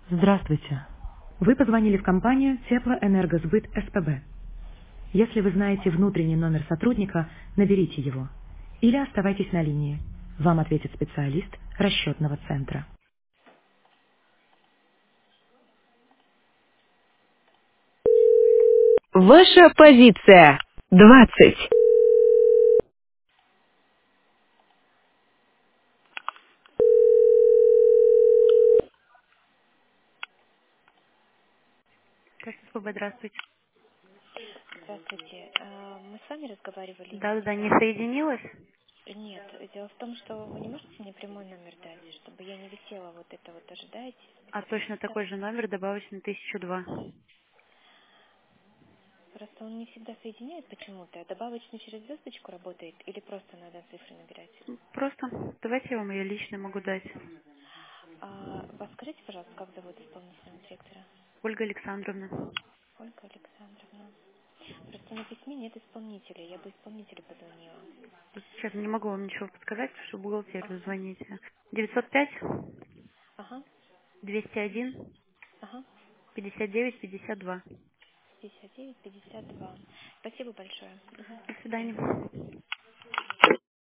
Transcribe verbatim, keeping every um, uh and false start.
Здравствуйте. Вы позвонили в компанию Теплоэнергосбыт СПБ. Если вы знаете внутренний номер сотрудника, наберите его. Или оставайтесь на линии. Вам ответит специалист расчетного центра. Ваша позиция. Двадцать. СПБ, здравствуйте. Здравствуйте. Э, Мы с вами разговаривали Да-да-да, не сейчас. соединилась? Нет, дело в том, что вы не можете мне прямой номер дать, чтобы я не висела вот это вот ожидаете А точно специалиста. такой же номер добавочный тысяча два. Просто он не всегда соединяет почему-то. Добавочно через звездочку работает или просто надо цифры набирать? Просто давайте я вам ее лично могу дать. А вас скажите, пожалуйста, как зовут исполнительного директора? Ольга Александровна. Ольга Александровна. Просто на письме нет исполнителя. Я бы исполнителю позвонила. Сейчас не могу вам ничего подсказать, потому что в бухгалтерию Ага. звоните. девятьсот пять Ага. двести один Ага. пятьдесят девять пятьдесят два. пятьдесят девять пятьдесят два. Спасибо большое. Мгм. До До свидания. свидания.